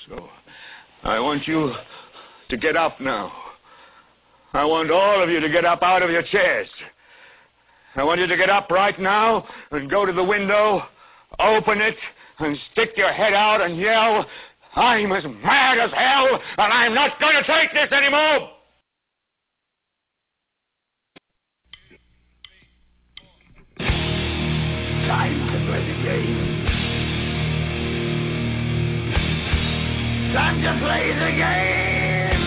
So I want you to get up now. I want all of you to get up out of your chairs. I want you to get up right now and go to the window, open it, and stick your head out and yell, I'm as mad as hell, and I'm not going to take this anymore! Time to play the game. Time to play the game!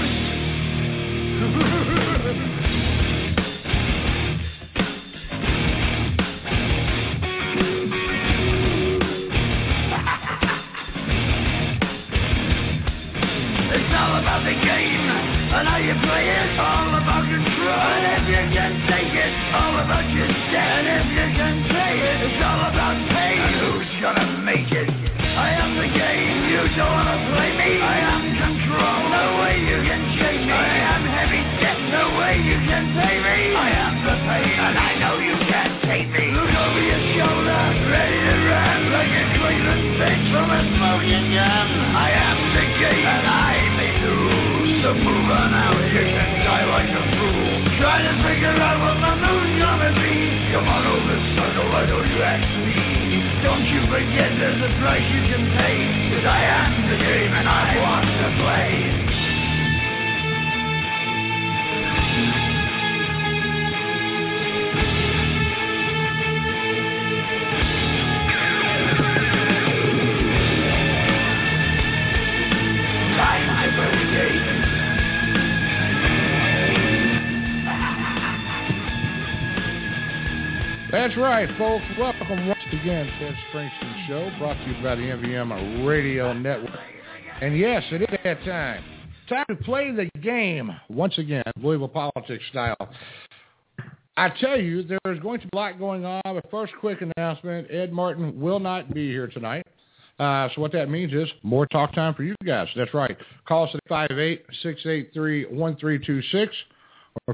It's all about the game, and how you play it, all about control. And if you can take it, all about your debt. And if you can pay it, it's all about pain. And who's gonna make it? I am the game, you don't wanna play me. I am control, no way you can shake me. I am heavy debt, no way you can pay me. I am the pain, and I know you can't take me. Look over your shoulder, ready to run, like a Cleveland bitch from a smoking gun. I am the game, and I may lose. So move on out, you can die like a fool. Try to figure out what my mood's gonna be. Come on over, circle, why don't you ask me? Don't you forget there's a price you can pay. 'Cause I am the game and I want to play. Time to play the game. That's right, folks. Welcome once again to Ted Springsteen Show, brought to you by the MVM Radio Network. And yes, it is that time. Time to play the game once again, Louisville politics style. I tell you, there's going to be a lot going on. But first, quick announcement: Ed Martin will not be here tonight. So what that means is more talk time for you guys. That's right. Call us at 58683-1326. or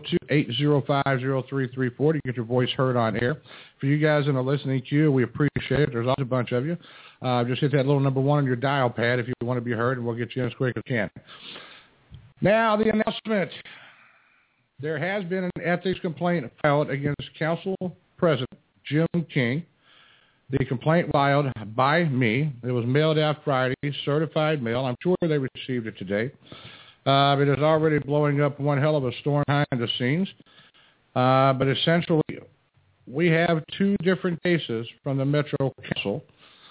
502-805-0334 to get your voice heard on air. For you guys in the listening queue, we appreciate it. There's always a bunch of you. Just hit that little number 1 on your dial pad if you want to be heard, and we'll get you in as quick as we can. Now, the announcement. There has been an ethics complaint filed against Council President Jim King. The complaint filed by me. It was mailed out Friday, certified mail. I'm sure they received it today. It is already blowing up one hell of a storm behind the scenes. But essentially, we have 2 different cases from the Metro Council.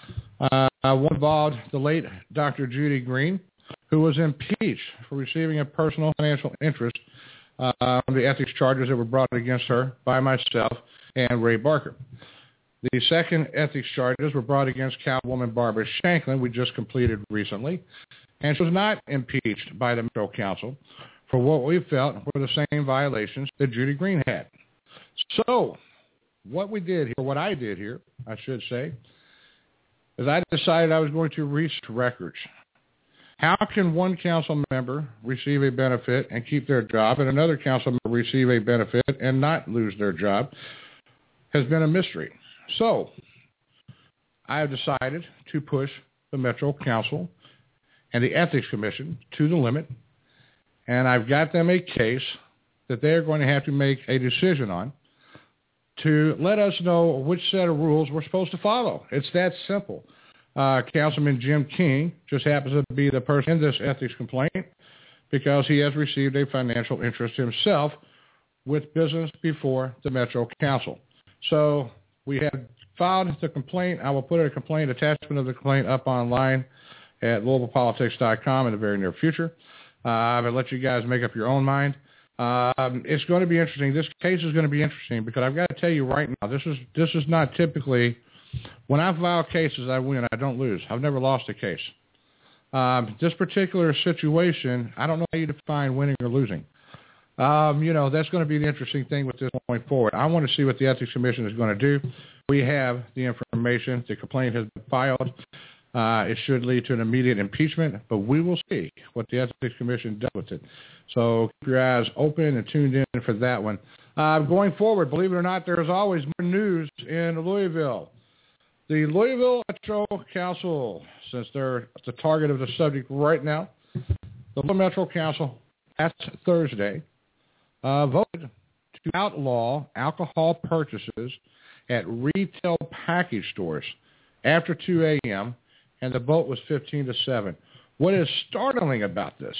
One involved the late Dr. Judy Green, who was impeached for receiving a personal financial interest from the ethics charges that were brought against her by myself and Ray Barker. The second ethics charges were brought against Councilwoman Barbara Shanklin, we just completed recently, and she was not impeached by the Metro Council for what we felt were the same violations that Judy Green had. So what we did here, what I did here, I should say, is I decided I was going to reach records. How can one council member receive a benefit and keep their job and another council member receive a benefit and not lose their job has been a mystery. So I have decided to push the Metro Council and the Ethics Commission to the limit, and I've got them a case that they're going to have to make a decision on to let us know which set of rules we're supposed to follow. It's that simple. Councilman Jim King just happens to be the person in this ethics complaint because he has received a financial interest himself with business before the Metro Council. So we have filed the complaint. I will put a complaint attachment of the complaint up online at LouisvillePolitics.com in the very near future. I'll let you guys make up your own mind. It's going to be interesting. This case is going to be interesting because I've got to tell you right now, this is not typically, when I file cases, I win. I don't lose. I've never lost a case. This particular situation, I don't know how you define winning or losing. That's going to be the interesting thing with this point forward. I want to see what the Ethics Commission is going to do. We have the information. The complaint has been filed. It should lead to an immediate impeachment, but we will see what the Ethics Commission does with it. So keep your eyes open and tuned in for that one. Going forward, believe it or not, there's always more news in Louisville. The Louisville Metro Council, since they're the target of the subject right now, the Louisville Metro Council last Thursday voted to outlaw alcohol purchases at retail package stores after 2 a.m., and the vote was 15-7. What is startling about this?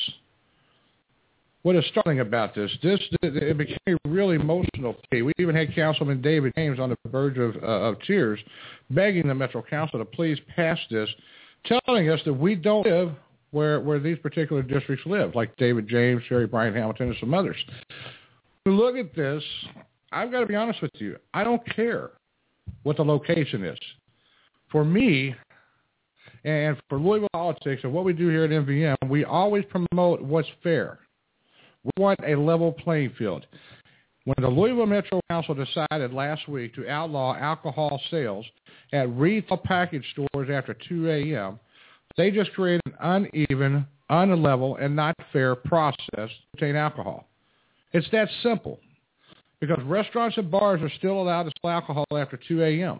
It became really emotional. We even had Councilman David James on the verge of tears, begging the Metro Council to please pass this, telling us that we don't live where these particular districts live, like David James, Sherry Bryant Hamilton, and some others. Look at this. I've got to be honest with you. I don't care what the location is. For me, and for Louisville politics and what we do here at MVM, we always promote what's fair. We want a level playing field. When the Louisville Metro Council decided last week to outlaw alcohol sales at retail package stores after 2 a.m., they just created an uneven, unlevel, and not fair process to obtain alcohol. It's that simple, because restaurants and bars are still allowed to sell alcohol after 2 a.m.,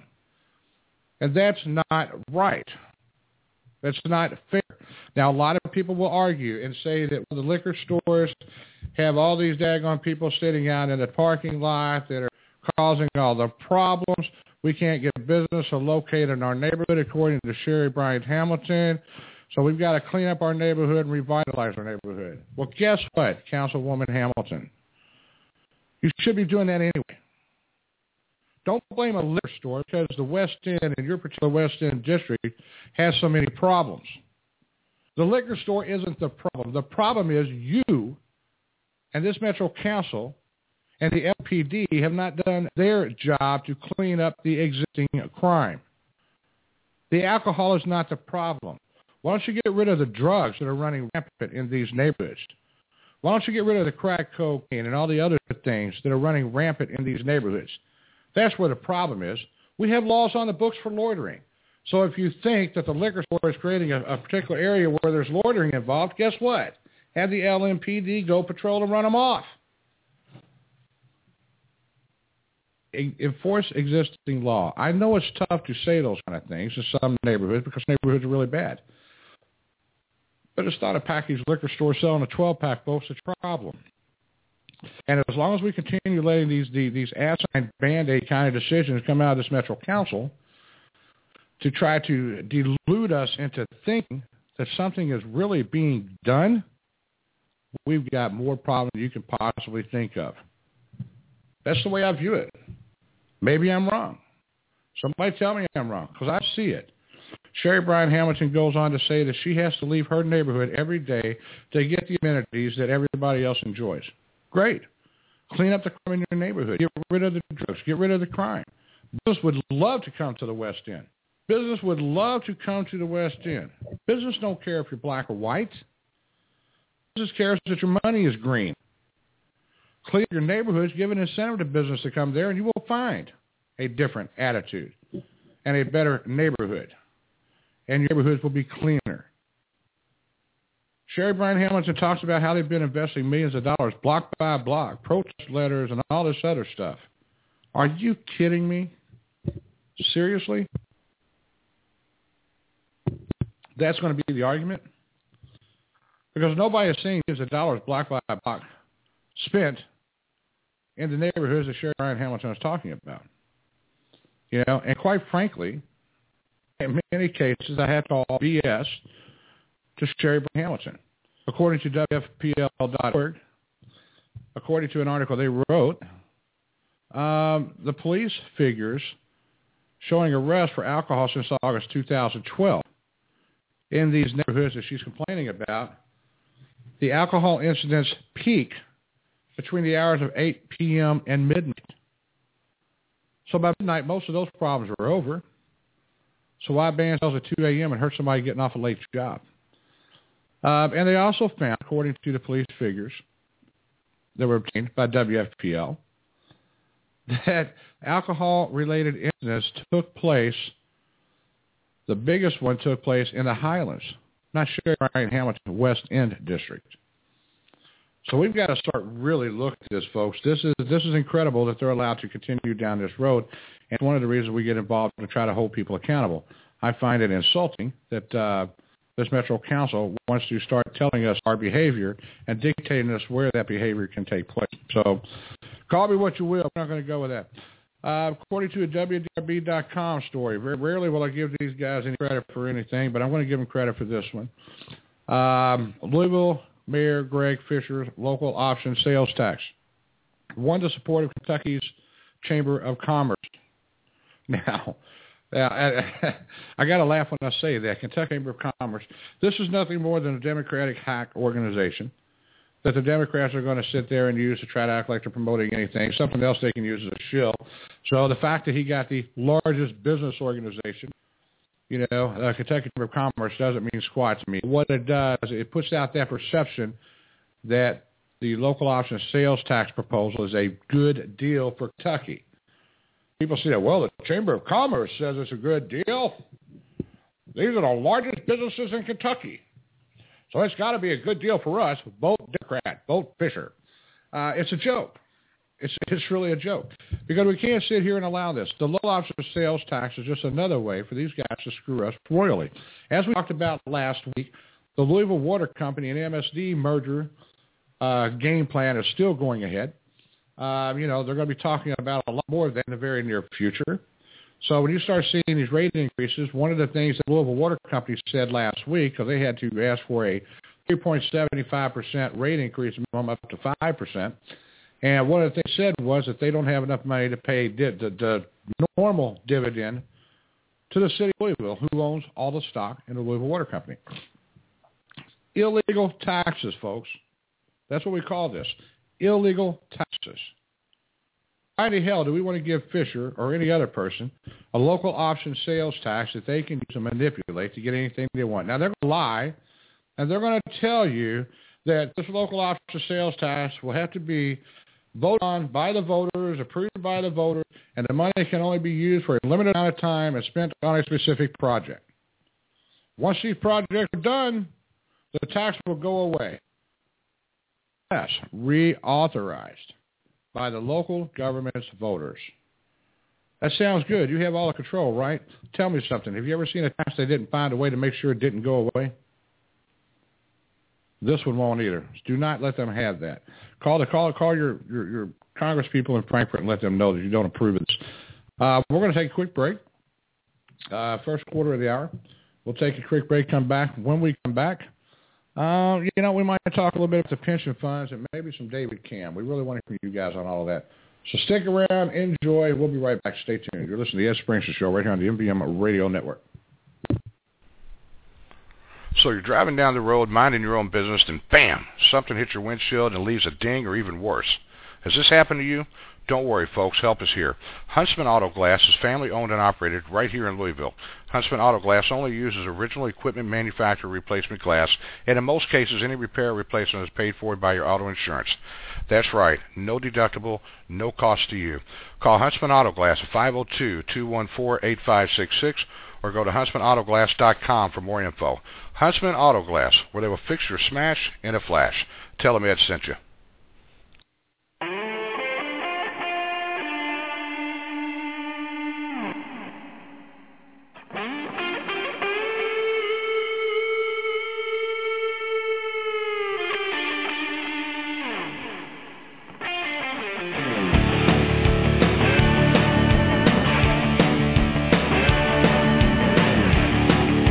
and that's not right. That's not fair. Now, a lot of people will argue and say that the liquor stores have all these daggone people sitting out in the parking lot that are causing all the problems. We can't get business located in our neighborhood, according to Sherry Bryant Hamilton. So we've got to clean up our neighborhood and revitalize our neighborhood. Well, guess what, Councilwoman Hamilton? You should be doing that anyway. Don't blame a liquor store because the West End and your particular West End district has so many problems. The liquor store isn't the problem. The problem is you and this Metro Council and the LPD have not done their job to clean up the existing crime. The alcohol is not the problem. Why don't you get rid of the drugs that are running rampant in these neighborhoods? Why don't you get rid of the crack cocaine and all the other things that are running rampant in these neighborhoods? That's where the problem is. We have laws on the books for loitering. So if you think that the liquor store is creating a particular area where there's loitering involved, guess what? Have the LMPD go patrol and run them off. Enforce existing law. I know it's tough to say those kind of things in some neighborhoods because neighborhoods are really bad. But it's not a packaged liquor store selling a 12-pack, folks. It's a problem. And as long as we continue letting these asinine Band-Aid kind of decisions come out of this Metro Council to try to delude us into thinking that something is really being done, we've got more problems than you can possibly think of. That's the way I view it. Maybe I'm wrong. Somebody tell me I'm wrong, because I see it. Sherry Bryant Hamilton goes on to say that she has to leave her neighborhood every day to get the amenities that everybody else enjoys. Great. Clean up the crime in your neighborhood. Get rid of the drugs. Get rid of the crime. Business would love to come to the West End. Business would love to come to the West End. Business don't care if you're black or white. Business cares that your money is green. Clean up your neighborhoods, give an incentive to business to come there, and you will find a different attitude and a better neighborhood. And your neighborhoods will be cleaner. Sherry Bryant Hamilton talks about how they've been investing millions of dollars block by block, protest letters, and all this other stuff. Are you kidding me? Seriously? That's going to be the argument? Because nobody is seeing millions of dollars block by block spent in the neighborhoods that Sherry Bryant Hamilton is talking about. You know, and quite frankly, in many cases, I have to call BS to Sherry Bryant Hamilton. According to WFPL.org, according to an article they wrote, the police figures showing arrests for alcohol since August 2012 in these neighborhoods that she's complaining about, the alcohol incidents peak between the hours of 8 p.m. and midnight. So by midnight, most of those problems are over. So why ban sales at 2 a.m. and hurt somebody getting off a late job? And they also found, according to the police figures that were obtained by WFPL, that alcohol-related incidents took place, the biggest one took place in the Highlands, not Sherry Bryant Hamilton, West End District. So we've got to start really looking at this, folks. This is incredible that they're allowed to continue down this road. And one of the reasons we get involved to try to hold people accountable. I find it insulting that this Metro Council wants to start telling us our behavior and dictating us where that behavior can take place. So call me what you will. I'm not going to go with that. According to a WDRB.com story, very rarely will I give these guys any credit for anything, but I'm going to give them credit for this one. Louisville Mayor Greg Fisher's local option sales tax won the support of Kentucky's Chamber of Commerce. Now, I got to laugh when I say that. Kentucky Chamber of Commerce, this is nothing more than a Democratic hack organization that the Democrats are going to sit there and use to try to act like they're promoting anything, something else they can use as a shill. So the fact that he got the largest business organization, Kentucky Chamber of Commerce, doesn't mean squat to me. What it does, it puts out that perception that the local option sales tax proposal is a good deal for Kentucky. People say, well, the Chamber of Commerce says it's a good deal. These are the largest businesses in Kentucky. So it's got to be a good deal for us. Vote Democrat. Vote Fisher. It's a joke. It's really a joke. Because we can't sit here and allow this. The low option sales tax is just another way for these guys to screw us royally. As we talked about last week, the Louisville Water Company and MSD merger game plan is still going ahead. They're going to be talking about a lot more of that in the very near future. So when you start seeing these rate increases, one of the things that Louisville Water Company said last week, because they had to ask for a 3.75% rate increase up to 5%, and one of the things they said was that they don't have enough money to pay the normal dividend to the city of Louisville, who owns all the stock in the Louisville Water Company. Illegal taxes, folks. That's what we call this. Illegal taxes. Why the hell do we want to give Fisher or any other person a local option sales tax that they can use to manipulate to get anything they want? Now, they're going to lie, and they're going to tell you that this local option sales tax will have to be voted on by the voters, approved by the voters, and the money can only be used for a limited amount of time and spent on a specific project. Once these projects are done, the tax will go away. Yes, reauthorized by the local government's voters. That sounds good. You have all the control, right? Tell me something. Have you ever seen a tax they didn't find a way to make sure it didn't go away? This one won't either. Do not let them have that. Call your Congress people in Frankfurt and let them know that you don't approve of this. We're going to take a quick break. First quarter of the hour. We'll take a quick break, come back. When we come back, we might talk a little bit about the pension funds and maybe some David Cam. We really want to hear from you guys on all of that. So stick around, enjoy. We'll be right back. Stay tuned. You're listening to the Ed Springston Show right here on the MVM Radio Network. So you're driving down the road, minding your own business, and bam, something hits your windshield and leaves a ding or even worse. Has this happened to you? Don't worry, folks. Help is here. Huntsman Auto Glass is family-owned and operated right here in Louisville. Huntsman Auto Glass only uses original equipment manufacturer replacement glass, and in most cases, any repair or replacement is paid for by your auto insurance. That's right. No deductible, no cost to you. Call Huntsman Auto Glass at 502-214-8566 or go to HuntsmanAutoGlass.com for more info. Huntsman Auto Glass, where they will fix your smash in a flash. Tell them Ed sent you.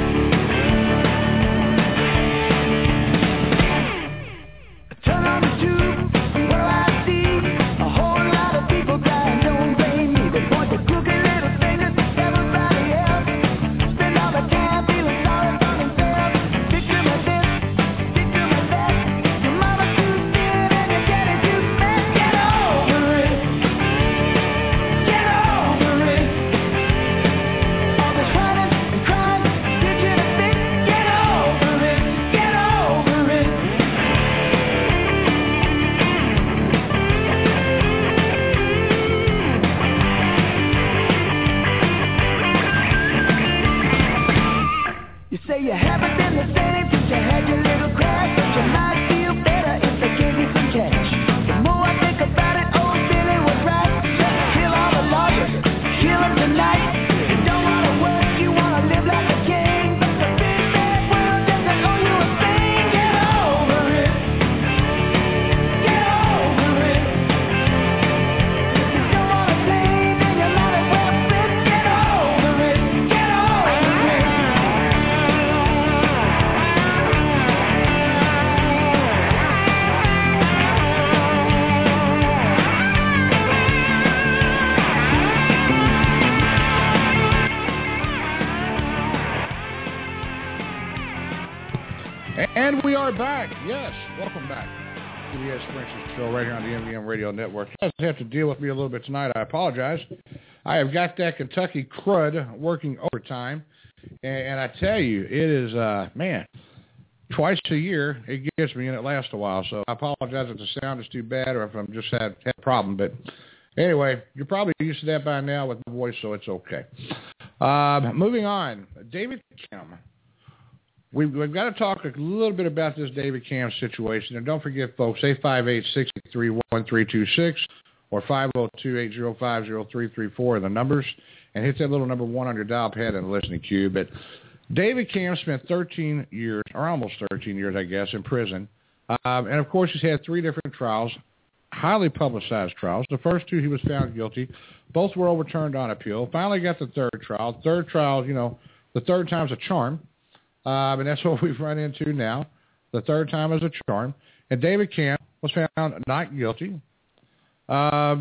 Turn on the And we are back. Yes, welcome back to the Ed Springsteen Show right here on the MVM Radio Network. You guys have to deal with me a little bit tonight. I apologize. I have got that Kentucky crud working overtime. And I tell you, it is, twice a year it gets me, and it lasts a while. So I apologize if the sound is too bad or if I'm just had a problem. But anyway, you're probably used to that by now with my voice, so it's okay. Moving on, David Cam. We've got to talk a little bit about this David Cam situation. And don't forget, folks, 858-683-1326 or 502-805-0334 are the numbers. And hit that little number 1 on your dial pad and the listening queue. But David Cam spent 13 years, or almost 13 years, I guess, in prison. And, of course, he's had 3 different trials, highly publicized trials. The first 2 he was found guilty. Both were overturned on appeal. Finally got the third trial. Third trial, you know, the third time's a charm. And that's what we've run into now. The third time is a charm. And David Cam was found not guilty, by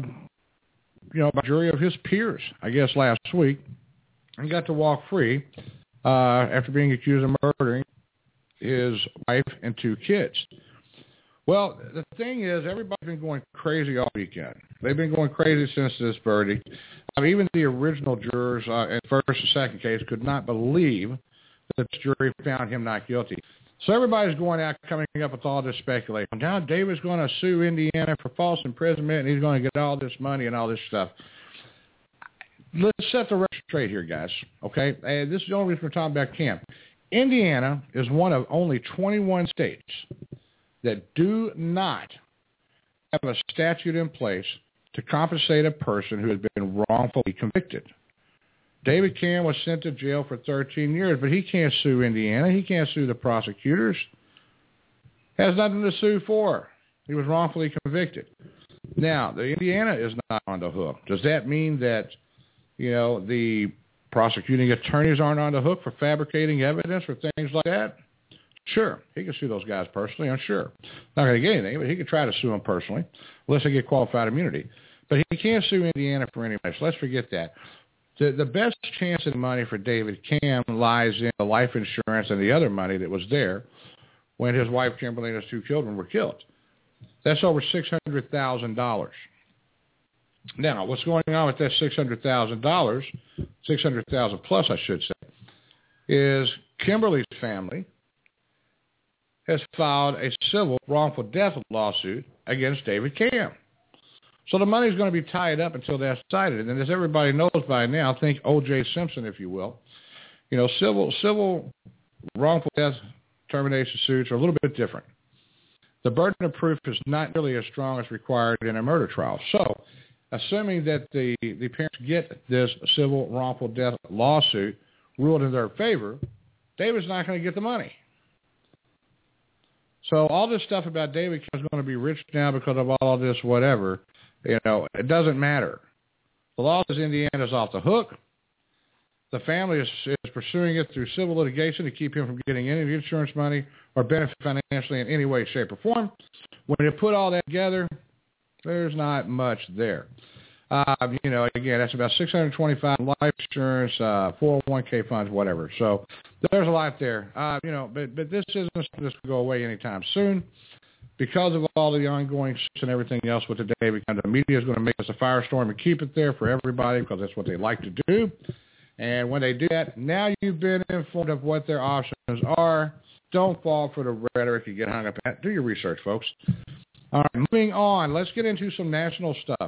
a jury of his peers, I guess, last week, and got to walk free after being accused of murdering his wife and 2 kids. Well, the thing is, everybody's been going crazy all weekend. They've been going crazy since this verdict. Even the original jurors in first and second case could not believe that the jury found him not guilty. So everybody's going out, coming up with all this speculation. Now David's going to sue Indiana for false imprisonment, and he's going to get all this money and all this stuff. Let's set the record straight here, guys, okay? And this is the only reason we're talking about Cam. Indiana is one of only 21 states that do not have a statute in place to compensate a person who has been wrongfully convicted. David Cam was sent to jail for 13 years, but he can't sue Indiana. He can't sue the prosecutors. Has nothing to sue for. He was wrongfully convicted. Now, the Indiana is not on the hook. Does that mean that, the prosecuting attorneys aren't on the hook for fabricating evidence or things like that? Sure. He can sue those guys personally, I'm sure. Not going to get anything, but he could try to sue them personally unless they get qualified immunity. But he can't sue Indiana for any money, so let's forget that. The best chance of money for David Cam lies in the life insurance and the other money that was there when his wife Kimberly and his 2 children were killed. That's over $600,000. Now, what's going on with that $600,000, $600,000 plus, I should say, is Kimberly's family has filed a civil wrongful death lawsuit against David Cam. So the money's going to be tied up until that's decided. And as everybody knows by now, think O.J. Simpson, if you will. Civil wrongful death termination suits are a little bit different. The burden of proof is not nearly as strong as required in a murder trial. So assuming that the parents get this civil wrongful death lawsuit ruled in their favor, David's not going to get the money. So all this stuff about David is going to be rich now because of all this whatever, it doesn't matter. The law says Indiana's off the hook. The family is pursuing it through civil litigation to keep him from getting any insurance money or benefit financially in any way, shape, or form. When you put all that together, there's not much there. Again, that's about $625 life insurance, 401k funds, whatever. So there's a lot there. But this isn't just going to go away anytime soon. Because of all the ongoing and everything else with the David Cam, the media is going to make us a firestorm and keep it there for everybody because that's what they like to do. And when they do that, now you've been informed of what their options are. Don't fall for the rhetoric you get hung up at. Do your research, folks. All right, moving on. Let's get into some national stuff.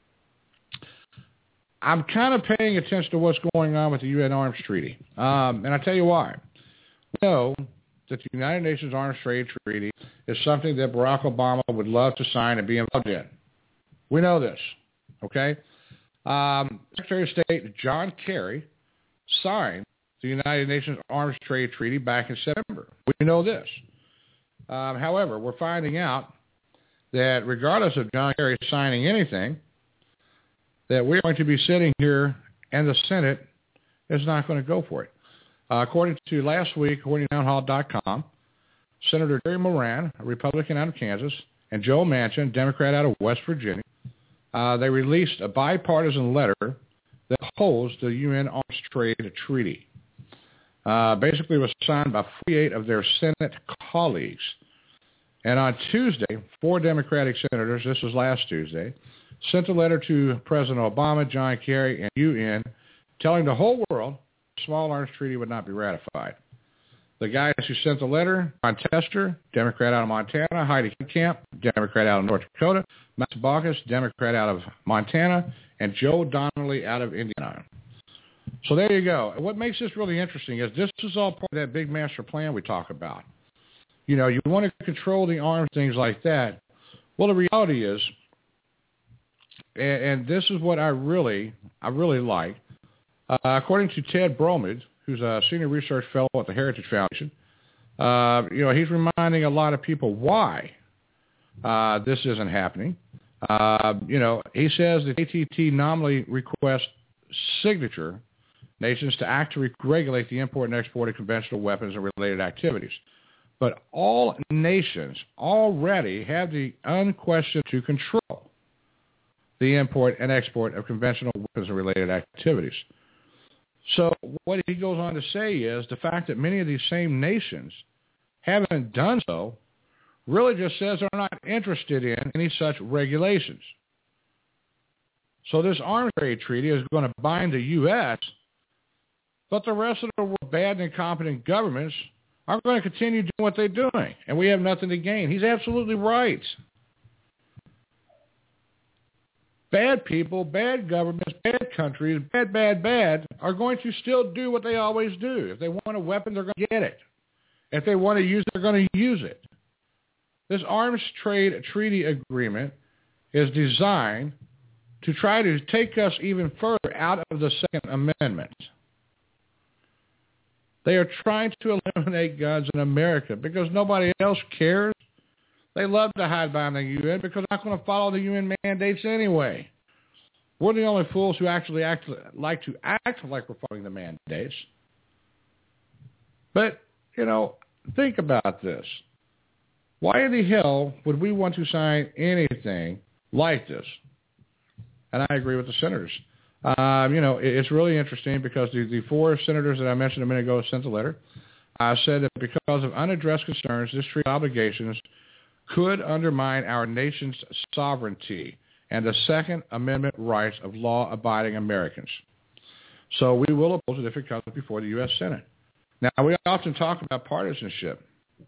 I'm kind of paying attention to what's going on with the UN Arms Treaty. And I'll tell you why. We know that the United Nations Arms Trade Treaty is something that Barack Obama would love to sign and be involved in. We know this, okay? Secretary of State John Kerry signed the United Nations Arms Trade Treaty back in September. We know this. However, we're finding out that regardless of John Kerry signing anything, that we're going to be sitting here and the Senate is not going to go for it. According to last week, according to townhall.com, Senator Jerry Moran, a Republican out of Kansas, and Joe Manchin, Democrat out of West Virginia, they released a bipartisan letter that holds the UN Arms Trade Treaty. basically was signed by 48 of their Senate colleagues. And on Tuesday, 4 Democratic senators, this was last Tuesday, sent a letter to President Obama, John Kerry, and UN telling the whole world the Small Arms Treaty would not be ratified. The guys who sent the letter, Ron Tester, Democrat out of Montana, Heidi Camp, Democrat out of North Dakota, Matt Baucus, Democrat out of Montana, and Joe Donnelly out of Indiana. So there you go. What makes this really interesting is this is all part of that big master plan we talk about. You know, you want to control the arms, things like that. Well, the reality is, and this is what I really like, according to Ted Bromage, who's a senior research fellow at the Heritage Foundation, you know, he's reminding a lot of people why this isn't happening. You know, he says that ATT nominally requests signature nations to act to regulate the import and export of conventional weapons and related activities. But all nations already have the unquestioned to control the import and export of conventional weapons and related activities. So what he goes on to say is the fact that many of these same nations haven't done so really just says they're not interested in any such regulations. So this arms trade treaty is going to bind the U.S., but the rest of the world, bad and incompetent governments, are going to continue doing what they're doing, and we have nothing to gain. He's absolutely right. Bad people, bad governments, bad countries, bad are going to still do what they always do. If they want a weapon, they're going to get it. If they want to use it, they're going to use it. This arms trade treaty agreement is designed to try to take us even further out of the Second Amendment. They are trying to eliminate guns in America because nobody else cares. They love to hide behind the UN because they're not going to follow the UN mandates anyway. We're the only fools who actually like to act like we're following the mandates. But, you know, think about this. Why in the hell would we want to sign anything like this? And I agree with the senators. You know, it's really interesting because the 4 senators that I mentioned a minute ago sent a letter. Said that because of unaddressed concerns, this treaty obligations could undermine our nation's sovereignty and the Second Amendment rights of law-abiding Americans. So we will oppose it if it comes before the U.S. Senate. Now, we often talk about partisanship.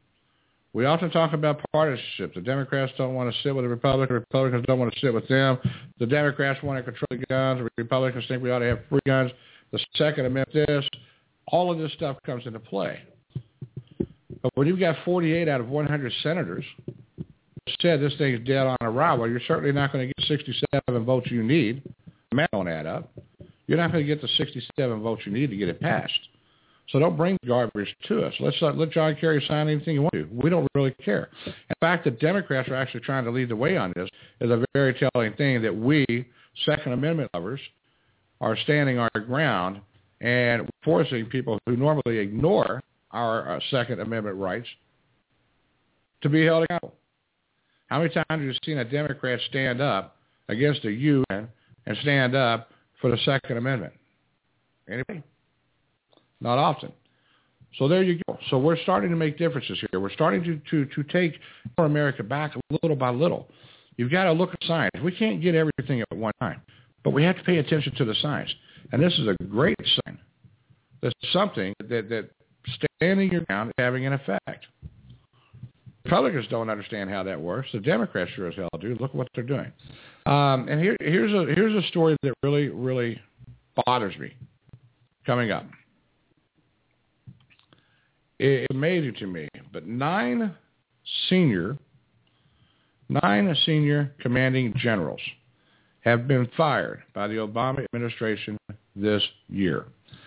The Democrats don't want to sit with the Republicans. The Republicans don't want to sit with them. The Democrats want to control the guns. The Republicans think we ought to have free guns. The Second Amendment, this. All of this stuff comes into play. But when you've got 48 out of 100 senators said this thing's dead on arrival, you're certainly not going to get 67 votes you need. The math don't add up. You're not going to get the 67 votes you need to get it passed. So don't bring garbage to us. Let John Kerry sign anything you want to. We don't really care. In fact, the Democrats are actually trying to lead the way on this is a very telling thing that we, Second Amendment lovers, are standing our ground and forcing people who normally ignore our Second Amendment rights to be held accountable. How many times have you seen a Democrat stand up against the UN and stand up for the Second Amendment? Anybody? Not often. So there you go. So we're starting to make differences here. We're starting to take our America back little by little. You've got to look at science. We can't get everything at one time, but we have to pay attention to the science. And this is a great sign. There's something that standing your ground is having an effect. Republicans don't understand how that works. The Democrats sure as hell do. Look what they're doing. And here's a story that really, really bothers me coming up. It's amazing to me, but 9 senior commanding generals have been fired by the Obama administration this year.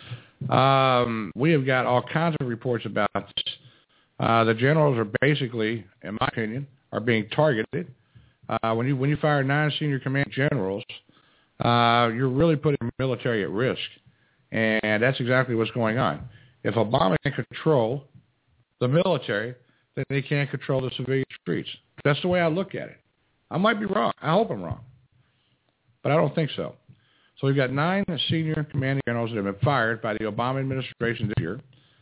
We have got all kinds of reports about this. The generals are basically, in my opinion, are being targeted. When you fire 9 senior commanding generals, you're really putting the military at risk, and that's exactly what's going on. If Obama can control the military, then he can't control the civilian streets. That's the way I look at it. I might be wrong. I hope I'm wrong. But I don't think so. So we've got 9 senior commanding generals that have been fired by the Obama administration this year.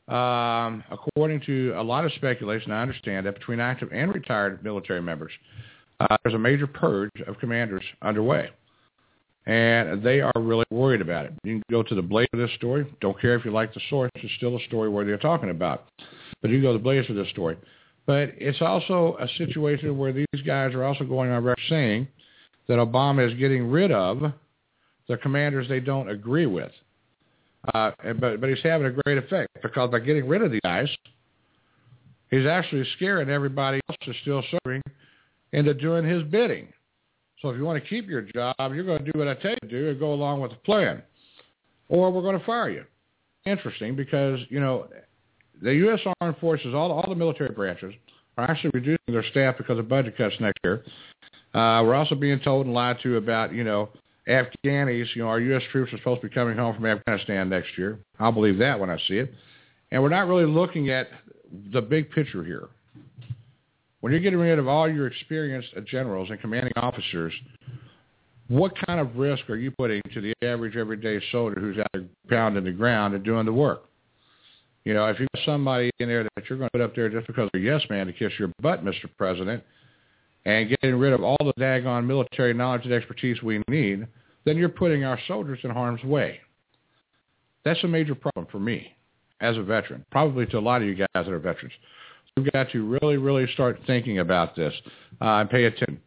according to a lot of speculation, I understand that between active and retired military members, there's a major purge of commanders underway. And they are really worried about it. You can go to the Blaze of this story. Don't care if you like the source. It's still a story where they're talking about. But you can go to the Blaze of this story. But it's also a situation where these guys are also going on record saying that Obama is getting rid of the commanders they don't agree with. But he's having a great effect because by getting rid of these guys, he's actually scaring everybody else who's still serving into doing his bidding. So if you want to keep your job, you're going to do what I tell you to do and go along with the plan, or we're going to fire you. Interesting because, you know, the U.S. Armed Forces, all the military branches, are actually reducing their staff because of budget cuts next year. We're also being told and lied to about, you know, Afghanis. You know, our U.S. troops are supposed to be coming home from Afghanistan next year. I'll believe that when I see it. And we're not really looking at the big picture here. When you're getting rid of all your experienced generals and commanding officers, what kind of risk are you putting to the average everyday soldier who's out there pounding the ground and doing the work? You know, if you've got somebody in there that you're going to put up there just because they're yes man to kiss your butt, Mr. President, and getting rid of all the daggone military knowledge and expertise we need, then you're putting our soldiers in harm's way. That's a major problem for me as a veteran, probably to a lot of you guys that are veterans. We've got to really, really start thinking about this and pay attention.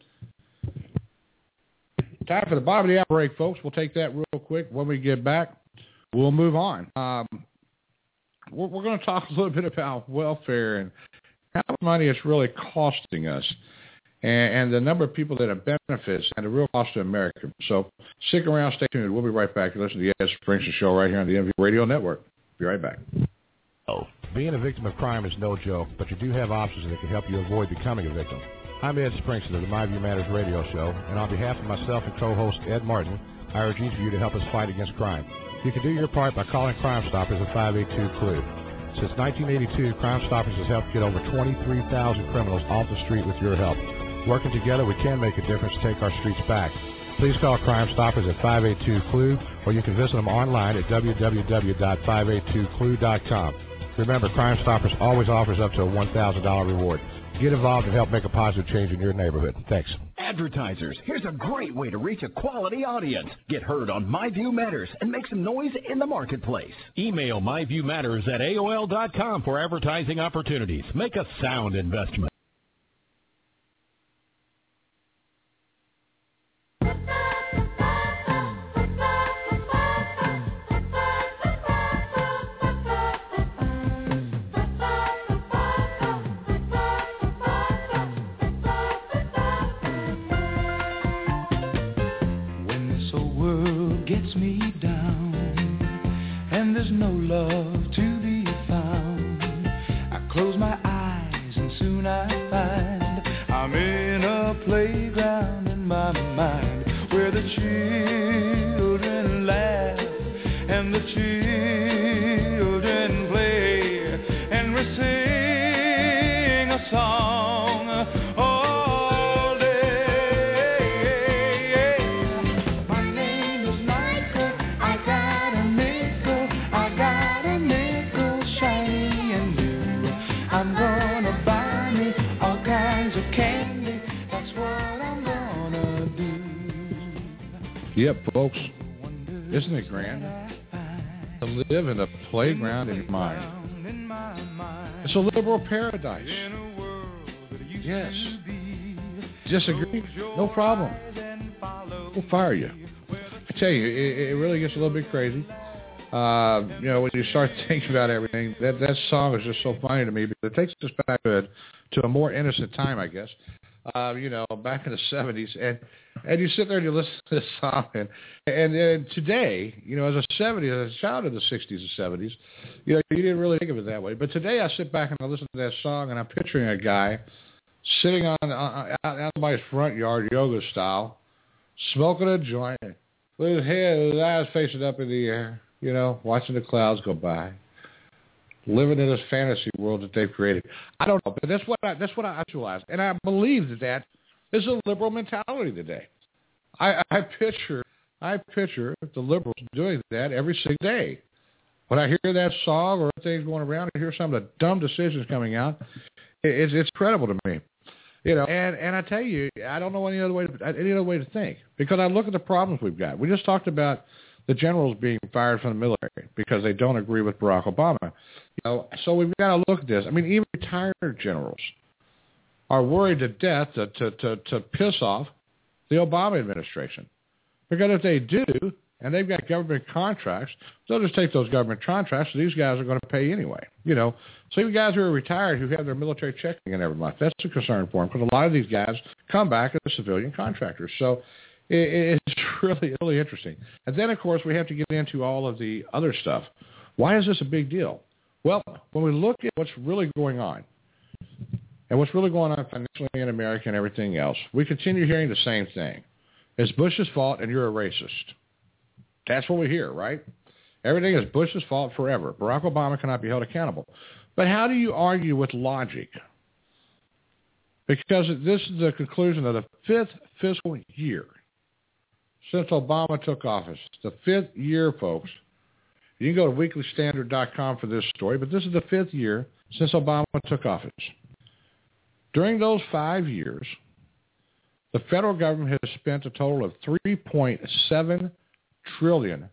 Time for the bottom of the hour break, folks. We'll take that real quick. When we get back, we'll move on. We're going to talk a little bit about welfare and how much money it's really costing us and the number of people that have benefits and the real cost to America. So stick around, stay tuned. We'll be right back. You listen to the Ed Springston Show right here on the MV Radio Network. Be right back. Being a victim of crime is no joke, but you do have options that can help you avoid becoming a victim. I'm Ed Springston of the My View Matters radio show, and on behalf of myself and co-host Ed Martin, I urge each of you to help us fight against crime. You can do your part by calling Crime Stoppers at 582-CLUE. Since 1982, Crime Stoppers has helped get over 23,000 criminals off the street with your help. Working together, we can make a difference to take our streets back. Please call Crime Stoppers at 582-CLUE, or you can visit them online at www.582clue.com. Remember, Crime Stoppers always offers up to a $1,000 reward. Get involved and help make a positive change in your neighborhood. Thanks. Advertisers, here's a great way to reach a quality audience. Get heard on My View Matters and make some noise in the marketplace. Email myviewmatters@aol.com for advertising opportunities. Make a sound investment. Gets me down, and there's no love to be found. I close my eyes and soon I find I'm in a playground in my mind where the children laugh and the children play, and we sing a song all day. My name is Michael, I got a nickel shiny and new. I'm gonna buy me all kinds of candy, that's what I'm gonna do. Yep, folks. Isn't it grand to live in a playground in your mind? It's a liberal paradise. Yes. Disagree? No problem. We'll fire you. I tell you, it really gets a little bit crazy. You know, when you start thinking about everything, that song is just so funny to me because it takes us back to a more innocent time, I guess. You know, back in the 70s, and you sit there and you listen to this song, and today, you know, as a child of the 60s and 70s, you know, you didn't really think of it that way. But today, I sit back and I listen to that song, and I'm picturing a guy sitting out in my front yard, yoga style, smoking a joint, with his head, his eyes facing up in the air, you know, watching the clouds go by, living in this fantasy world that they've created. I don't know, but that's what I visualize, and I believe that is a liberal mentality today. I picture the liberals doing that every single day. When I hear that song or things going around, I hear some of the dumb decisions coming out. It's incredible to me. You know, and I tell you, I don't know any other way to think, because I look at the problems we've got. We just talked about the generals being fired from the military because they don't agree with Barack Obama. You know, so we've got to look at this. I mean, even retired generals are worried to death to piss off the Obama administration, because if they do, and they've got government contracts, they'll just take those government contracts, so these guys are going to pay anyway. You know, so even guys who are retired who have their military checking in every month, that's a concern for them, because a lot of these guys come back as civilian contractors. So it's really, really interesting. And then, of course, we have to get into all of the other stuff. Why is this a big deal? Well, when we look at what's really going on, and what's really going on financially in America and everything else, we continue hearing the same thing. It's Bush's fault and you're a racist. That's what we hear, right? Everything is Bush's fault forever. Barack Obama cannot be held accountable. But how do you argue with logic? Because this is the conclusion of the 5th fiscal year since Obama took office. The 5th year, folks. You can go to weeklystandard.com for this story, but this is the 5th year since Obama took office. During those 5 years, the federal government has spent a total of $3.7 trillion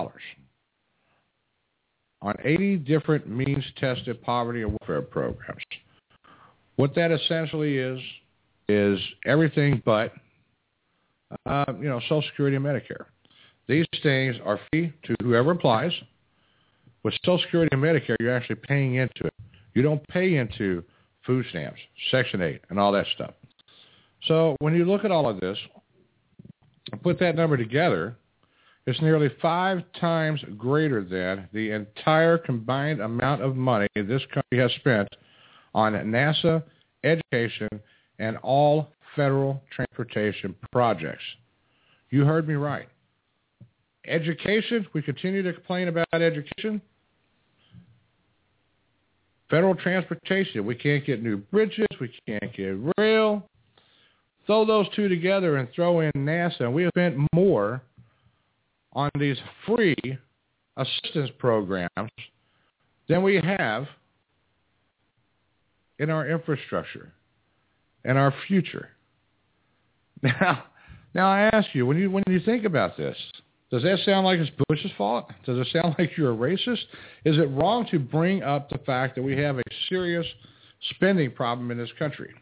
on 80 different means-tested poverty and welfare programs. What that essentially is everything but, Social Security and Medicare. These things are free to whoever applies. With Social Security and Medicare, you're actually paying into it. You don't pay into food stamps, Section 8, and all that stuff. So when you look at all of this, and put that number together, it's nearly 5 times greater than the entire combined amount of money this country has spent on NASA, education, and all federal transportation projects. You heard me right. Education, we continue to complain about education. Federal transportation, we can't get new bridges, we can't get rail. Throw those two together and throw in NASA, and we have spent more on these free assistance programs than we have in our infrastructure and our future. Now I ask you, when you think about this, does that sound like it's Bush's fault? Does it sound like you're a racist? Is it wrong to bring up the fact that we have a serious spending problem in this country?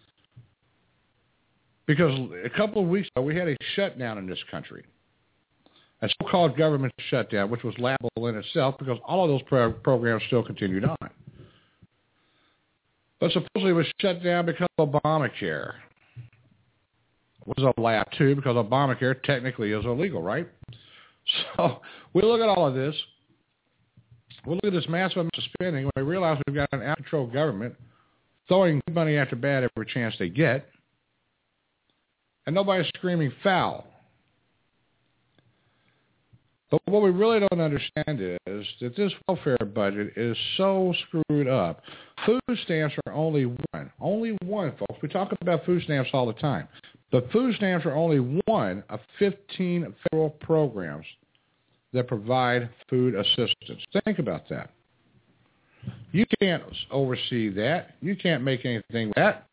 Because a couple of weeks ago, we had a shutdown in this country, a so-called government shutdown, which was laughable in itself because all of those programs still continued on. But supposedly it was shut down because of Obamacare. It was a laugh, too, because Obamacare technically is illegal, right? So we look at all of this. We look at this massive amount of spending, and we realize we've got an out-of-control government throwing good money after bad every chance they get, and nobody's screaming foul. But what we really don't understand is that this welfare budget is so screwed up. Food stamps are only one, folks. We talk about food stamps all the time. But food stamps are only one of 15 federal programs that provide food assistance. Think about that. You can't oversee that. You can't make anything with that.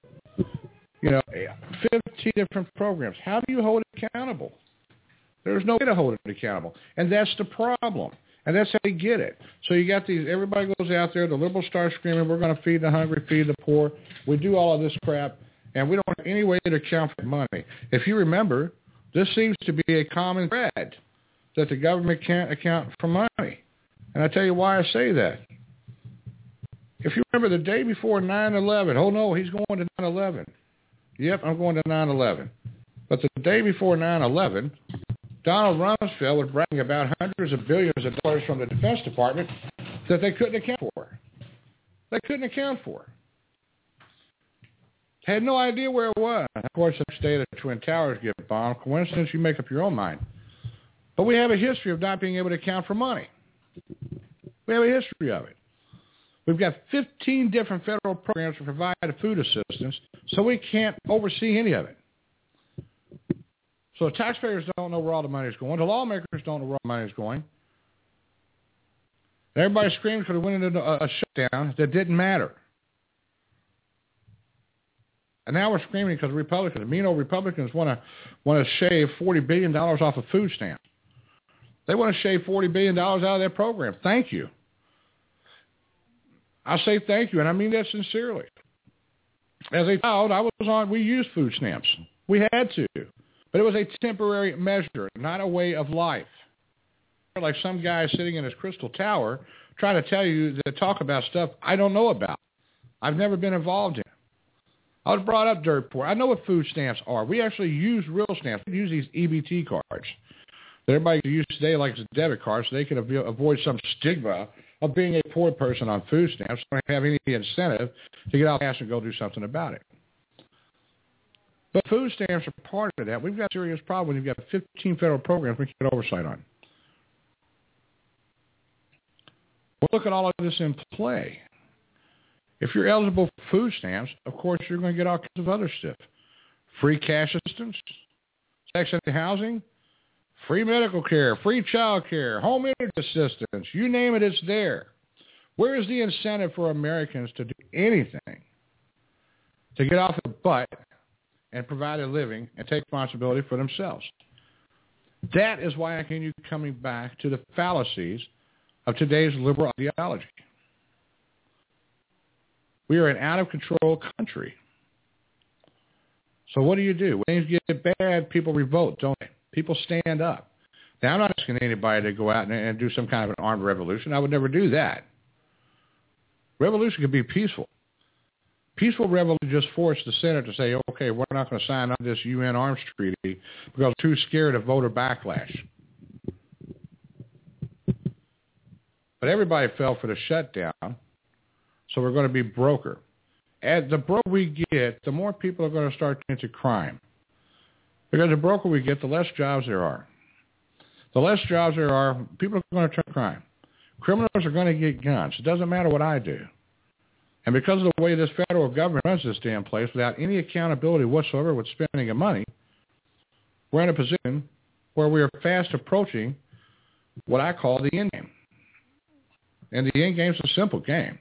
15 different programs. How do you hold it accountable? There's no way to hold it accountable. And that's the problem. And that's how they get it. So you got these, everybody goes out there, the liberals start screaming, we're going to feed the hungry, feed the poor. We do all of this crap, and we don't have any way to account for money. If you remember, this seems to be a common thread, that the government can't account for money. And I tell you why I say that. If you remember the day before 9/11, oh no, he's going to 9/11. Yep, I'm going to 9/11. But the day before 9/11, Donald Rumsfeld was bragging about hundreds of billions of dollars from the Defense Department that they couldn't account for. They couldn't account for. Had no idea where it was. Of course, the state of the Twin Towers get bombed. Coincidence, you make up your own mind. But we have a history of not being able to account for money. We have a history of it. We've got 15 different federal programs to provide food assistance, so we can't oversee any of it. So the taxpayers don't know where all the money is going. The lawmakers don't know where all the money is going. Everybody screamed because we went into a shutdown that didn't matter. And now we're screaming because Republicans, mean old Republicans, want to shave $40 billion off of food stamps. They want to shave $40 billion out of their program. Thank you. I say thank you, and I mean that sincerely. As a child, we used food stamps. We had to. But it was a temporary measure, not a way of life. Like some guy sitting in his crystal tower trying to tell you to talk about stuff I don't know about. I've never been involved in. I was brought up dirt poor. I know what food stamps are. We actually use real stamps. We use these EBT cards that everybody uses today like it's a debit card so they can avoid some stigma of being a poor person on food stamps. They don't have any incentive to get out cash and go do something about it. But food stamps are part of that. We've got a serious problem when you've got 15 federal programs we can get oversight on. Well, look at all of this in play. If you're eligible for food stamps, of course, you're going to get all kinds of other stuff. Free cash assistance, Section 8 housing, free medical care, free child care, home energy assistance. You name it, it's there. Where is the incentive for Americans to do anything to get off the butt and provide a living and take responsibility for themselves? That is why I continue coming back to the fallacies of today's liberal ideology. We are an out-of-control country. So what do? When things get bad, people revolt, don't they? People stand up. Now, I'm not asking anybody to go out and do some kind of an armed revolution. I would never do that. Revolution could be peaceful. Peaceful revolution just forced the Senate to say, okay, we're not going to sign on this UN arms treaty because we're too scared of voter backlash. But everybody fell for the shutdown, so we're going to be broker. As the broker we get, the more people are going to start into crime. Because the broker we get, the less jobs there are. The less jobs there are, people are going to turn crime. Criminals are going to get guns. It doesn't matter what I do. And because of the way this federal government runs this damn place without any accountability whatsoever with spending of money, we're in a position where we are fast approaching what I call the end game. And the end game is a simple game.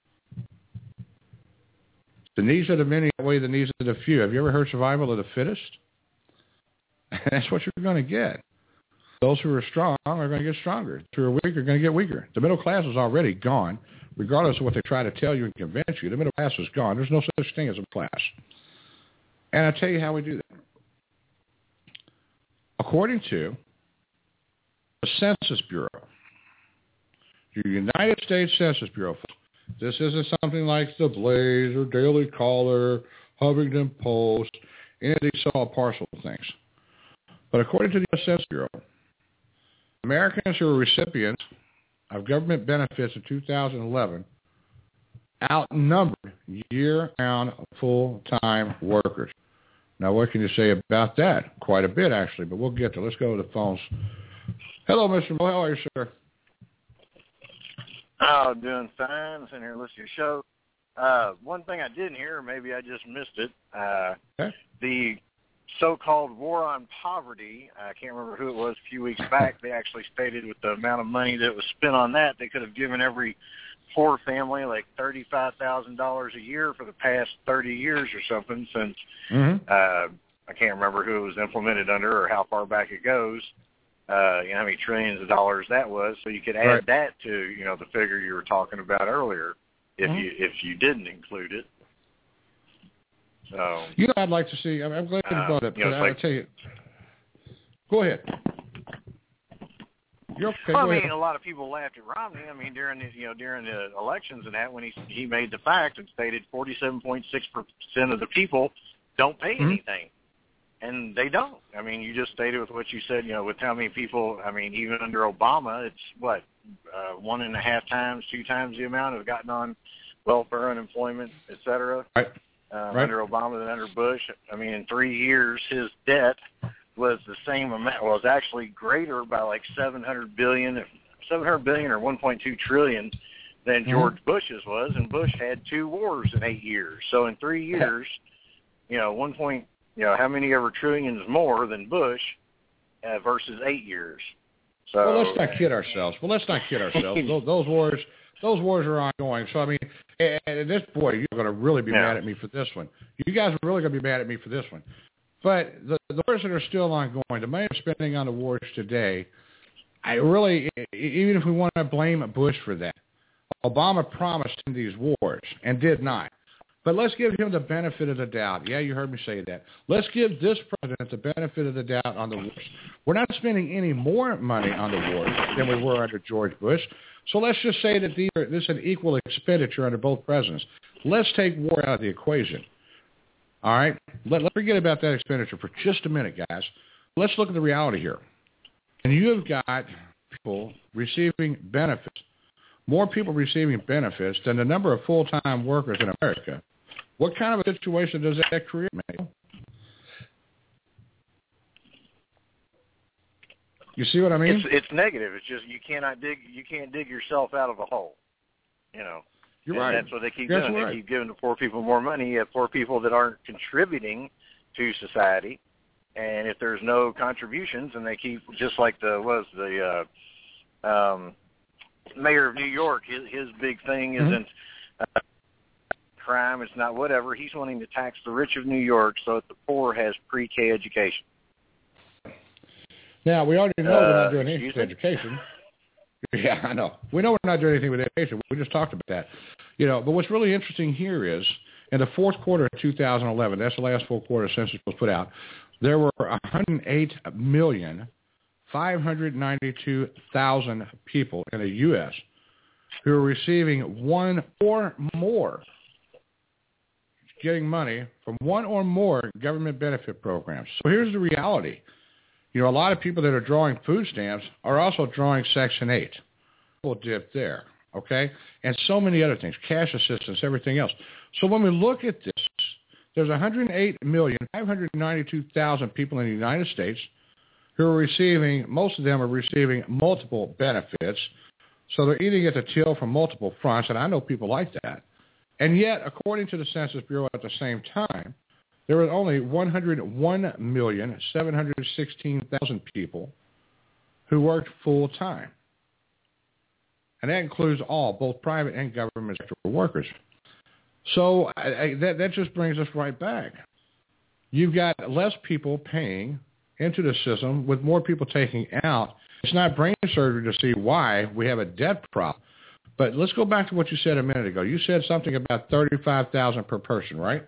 The needs of the many outweigh the needs of the few. Have you ever heard survival of the fittest? That's what you're going to get. Those who are strong are going to get stronger. Those who are weak are going to get weaker. The middle class is already gone, regardless of what they try to tell you and convince you. The middle class is gone. There's no such thing as a class. And I'll tell you how we do that. According to the Census Bureau, the United States Census Bureau, this isn't something like the Blaze or Daily Caller, Huffington Post, any of these small parcel things. But according to the U.S. Census Bureau, Americans who are recipients of government benefits in 2011 outnumbered year-round full-time workers. Now, what can you say about that? Quite a bit, actually, but we'll get to it. Let's go to the phones. Hello, Mr. Moe. How are you, sir? Oh, doing fine. Sitting here listening to your show. One thing I didn't hear, maybe I just missed it, Okay. The so-called war on poverty, I can't remember who it was a few weeks back, they actually stated with the amount of money that was spent on that, they could have given every poor family like $35,000 a year for the past 30 years or something since, I can't remember who it was implemented under or how far back it goes. How many trillions of dollars that was, so you could add that to, the figure you were talking about earlier, if you didn't include it. So I'd like to see. I'm glad you brought it. But I'll tell you. Go ahead. You're okay. Well, Go ahead. a lot of people laughed at Romney. During the elections and that, when he made the fact and stated 47.6% of the people don't pay anything. And they don't. You just stated with what you said, with how many people, even under Obama, it's 1.5 times, 2 times the amount have gotten on welfare, unemployment, et cetera, under Obama than under Bush. In 3 years, his debt was the same amount, was actually greater by like $700 billion or 1.2 trillion than George Bush's was, and Bush had 2 wars in 8 years. So in 3 years, how many ever trillions more than Bush versus 8 years? So, well, let's not kid ourselves. Those wars are ongoing. So, I mean, and this, boy, you're going to really be mad at me for this one. You guys are really going to be mad at me for this one. But the wars that are still ongoing, the money we're spending on the wars today, I really, even if we want to blame Bush for that, Obama promised in these wars and did not. But let's give him the benefit of the doubt. Yeah, you heard me say that. Let's give this president the benefit of the doubt on the wars. We're not spending any more money on the wars than we were under George Bush. So let's just say that this is an equal expenditure under both presidents. Let's take war out of the equation. All right? Let's forget about that expenditure for just a minute, guys. Let's look at the reality here. And you have got people receiving benefits, more people receiving benefits than the number of full-time workers in America. What kind of a situation does that create, man? You see what I mean? It's negative. It's just you can't dig yourself out of a hole. You know. You're right. That's what they keep doing. Right. They keep giving the poor people more money. You have poor people that aren't contributing to society. And if there's no contributions, and they keep, just like the mayor of New York, his big thing isn't crime, it's not whatever. He's wanting to tax the rich of New York so that the poor has pre-K education. Now, we already know we're not doing anything with education. Yeah, I know. We know we're not doing anything with education. We just talked about that. You know, but what's really interesting here is in the fourth quarter of 2011, that's the last full quarter census was put out, there were 108,592,000 people in the U.S. who are receiving one or more, getting money from one or more government benefit programs. So here's the reality. You know, a lot of people that are drawing food stamps are also drawing Section 8. We'll dip there, okay? And so many other things, cash assistance, everything else. So when we look at this, there's 108,592,000 people in the United States who are receiving, most of them are receiving multiple benefits. So they're eating at the till from multiple fronts, and I know people like that. And yet, according to the Census Bureau at the same time, there are only 101,716,000 people who worked full-time. And that includes all, both private and government sector workers. So that just brings us right back. You've got less people paying into the system with more people taking out. It's not brain surgery to see why we have a debt problem. But let's go back to what you said a minute ago. You said something about $35,000 per person, right?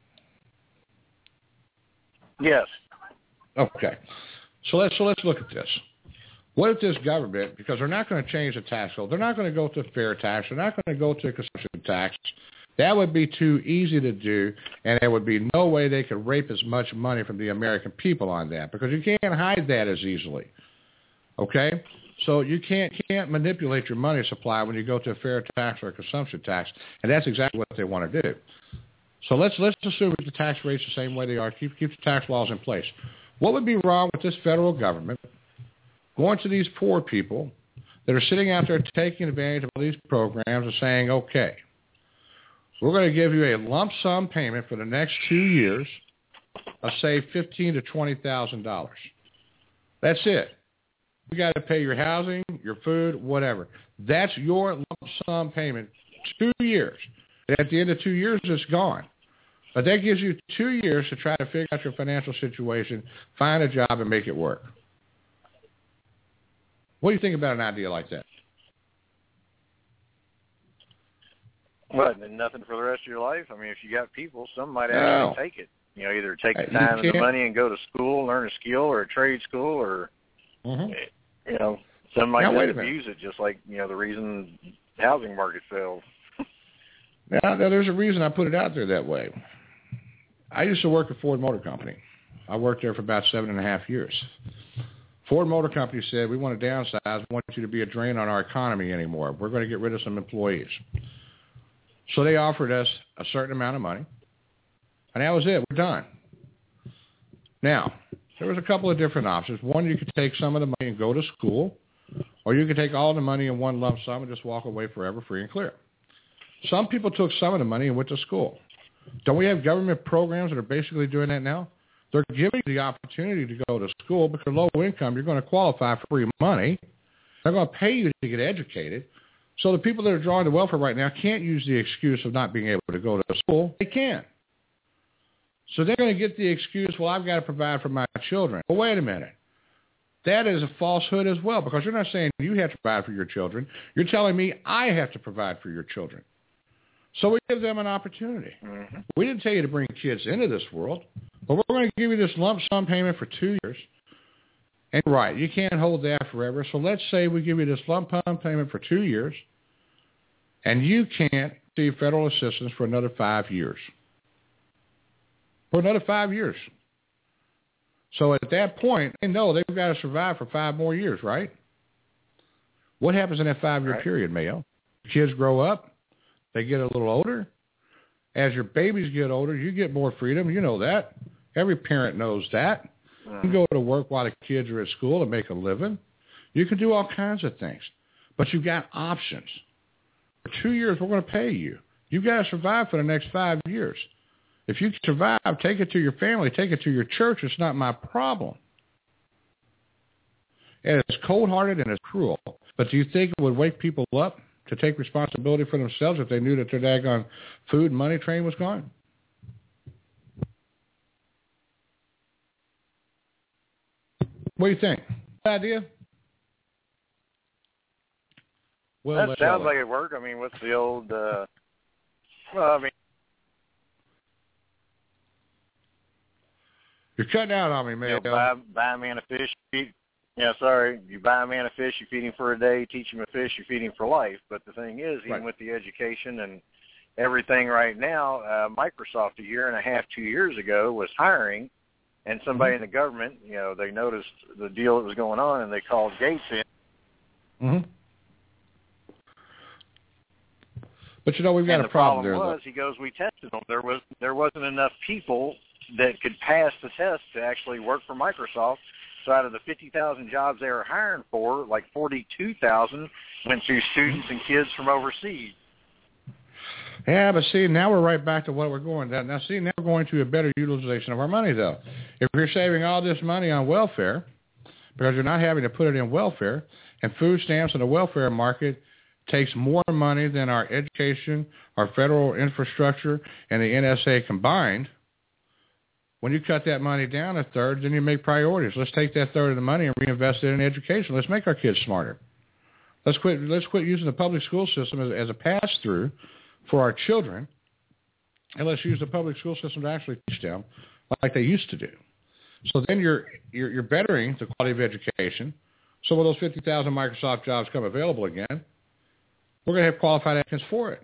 Yes. Okay. So let's look at this. What if this government, because they're not going to change the tax code, they're not going to go to fair tax, they're not going to go to consumption tax. That would be too easy to do, and there would be no way they could rape as much money from the American people on that, because you can't hide that as easily. Okay? So you can't manipulate your money supply when you go to a fair tax or a consumption tax, and that's exactly what they want to do. So let's assume the tax rates the same way they are, keep the tax laws in place. What would be wrong with this federal government going to these poor people that are sitting out there taking advantage of all these programs and saying, okay, we're going to give you a lump sum payment for the next 2 years of, say, $15,000 to $20,000. That's it. You got to pay your housing, your food, whatever. That's your lump sum payment, 2 years. And at the end of 2 years, it's gone. But that gives you 2 years to try to figure out your financial situation, find a job, and make it work. What do you think about an idea like that? What, nothing for the rest of your life? I mean, if you got people, some might actually take it. You know, either take the time and the money and go to school, learn a skill or a trade school, or, you know, some might just abuse it, just like, you know, the reason the housing market failed. Now, there's a reason I put it out there that way. I used to work at Ford Motor Company. I worked there for about 7.5 years. Ford Motor Company said, we want to downsize. We want you to be a drain on our economy anymore. We're going to get rid of some employees. So they offered us a certain amount of money, and that was it. We're done. Now, there was a couple of different options. One, you could take some of the money and go to school, or you could take all the money in one lump sum and just walk away forever free and clear. Some people took some of the money and went to school. Don't we have government programs that are basically doing that now? They're giving you the opportunity to go to school because low income, you're going to qualify for free money. They're going to pay you to get educated. So the people that are drawing the welfare right now can't use the excuse of not being able to go to school. They can't. So they're going to get the excuse, well, I've got to provide for my children. Well, wait a minute. That is a falsehood as well, because you're not saying you have to provide for your children. You're telling me I have to provide for your children. So we give them an opportunity. Mm-hmm. We didn't tell you to bring kids into this world, but we're going to give you this lump sum payment for 2 years. And right, you can't hold that forever. So let's say we give you this lump sum payment for 2 years, and you can't receive federal assistance for another 5 years. For another 5 years. So at that point, they know they've got to survive for 5 more years, right? What happens in that 5-year period, Mayo? Kids grow up. They get a little older. As your babies get older, you get more freedom. You know that. Every parent knows that. You can go to work while the kids are at school and make a living. You can do all kinds of things. But you've got options. For 2 years, we're going to pay you. You've got to survive for the next 5 years. If you can survive, take it to your family, take it to your church. It's not my problem. And it's cold-hearted and it's cruel. But do you think it would wake people up to take responsibility for themselves if they knew that their daggone food and money train was gone? What do you think? Good idea? Well, that sounds like it worked. I mean, what's the old, You're cutting out on me, man. Buy a man a fish. You buy a man a fish, you feed him for a day. Teach him a fish, you feed him for life. But the thing is, even with the education and everything right now, Microsoft 1.5 years, 2 years ago was hiring, and somebody in the government, they noticed the deal that was going on, and they called Gates in. Mm-hmm. But we've got a problem there. The problem was, he goes, we tested them. There wasn't enough people that could pass the test to actually work for Microsoft. So out of the 50,000 jobs they were hiring for, like 42,000 went through students and kids from overseas. Yeah, but see, now we're right back to what we're going to. Now, see, now we're going to a better utilization of our money, though. If you're saving all this money on welfare, because you're not having to put it in welfare, and food stamps in the welfare market takes more money than our education, our federal infrastructure, and the NSA combined, when you cut that money down a third, then you make priorities. Let's take that third of the money and reinvest it in education. Let's make our kids smarter. Let's quit using the public school system as a pass-through for our children, and let's use the public school system to actually teach them like they used to do. So then you're bettering the quality of education. So when those 50,000 Microsoft jobs come available again, we're going to have qualified applicants for it.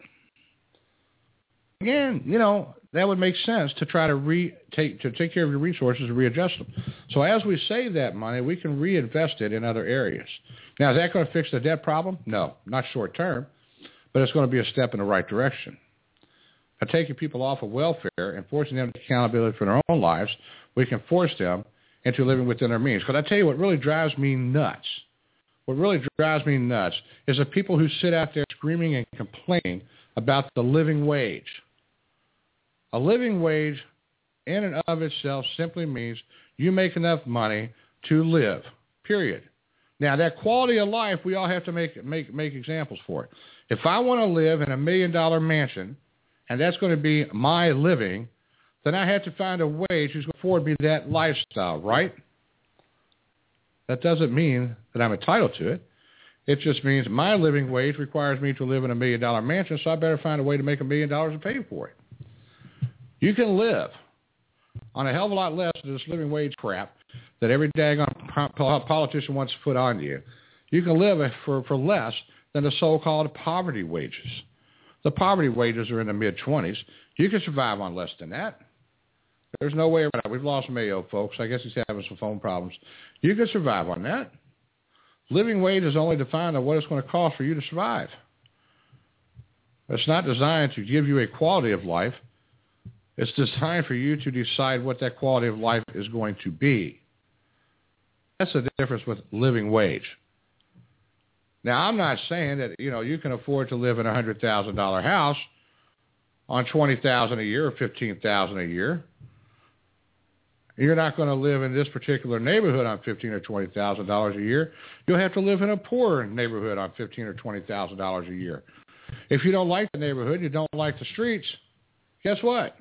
Again, that would make sense to try to take care of your resources and readjust them. So as we save that money, we can reinvest it in other areas. Now, is that going to fix the debt problem? No, not short term, but it's going to be a step in the right direction. By taking people off of welfare and forcing them to accountability for their own lives, we can force them into living within their means. Because I tell you what really drives me nuts. What really drives me nuts is the people who sit out there screaming and complaining about the living wage. A living wage in and of itself simply means you make enough money to live, period. Now, that quality of life, we all have to make examples for it. If I want to live in $1 million mansion, and that's going to be my living, then I have to find a wage who's going to afford me that lifestyle, right? That doesn't mean that I'm entitled to it. It just means my living wage requires me to live in $1 million mansion, so I better find a way to make $1 million and pay for it. You can live on a hell of a lot less than this living wage crap that every daggone politician wants to put on you. You can live for less than the so-called poverty wages. The poverty wages are in the mid-20s. You can survive on less than that. There's no way around it. We've lost Mayo, folks. I guess he's having some phone problems. You can survive on that. Living wage is only defined on what it's going to cost for you to survive. It's not designed to give you a quality of life. It's designed for you to decide what that quality of life is going to be. That's the difference with living wage. Now, I'm not saying that, you can afford to live in a $100,000 house on $20,000 a year or $15,000 a year. You're not going to live in this particular neighborhood on $15,000 or $20,000 a year. You'll have to live in a poorer neighborhood on $15,000 or $20,000 a year. If you don't like the neighborhood, you don't like the streets, guess what?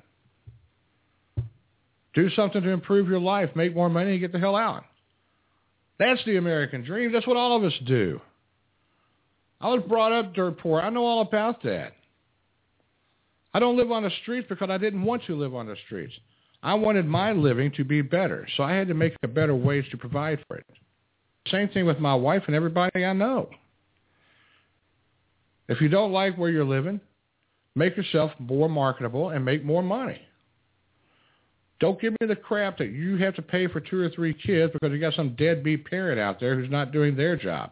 Do something to improve your life, make more money, and get the hell out. That's the American dream. That's what all of us do. I was brought up dirt poor. I know all about that. I don't live on the streets because I didn't want to live on the streets. I wanted my living to be better, so I had to make a better wage to provide for it. Same thing with my wife and everybody I know. If you don't like where you're living, make yourself more marketable and make more money. Don't give me the crap that you have to pay for 2 or 3 kids because you got some deadbeat parent out there who's not doing their job.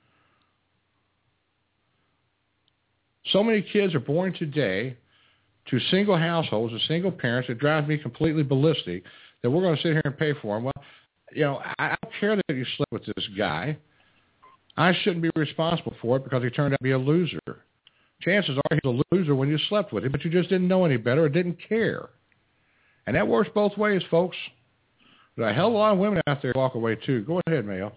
So many kids are born today to single households and single parents. It drives me completely ballistic that we're going to sit here and pay for them. Well, you know, I don't care that you slept with this guy. I shouldn't be responsible for it because he turned out to be a loser. Chances are he's a loser when you slept with him, but you just didn't know any better or didn't care. And that works both ways, folks. There's a hell of a lot of women out there walk away, too. Go ahead, Mayo.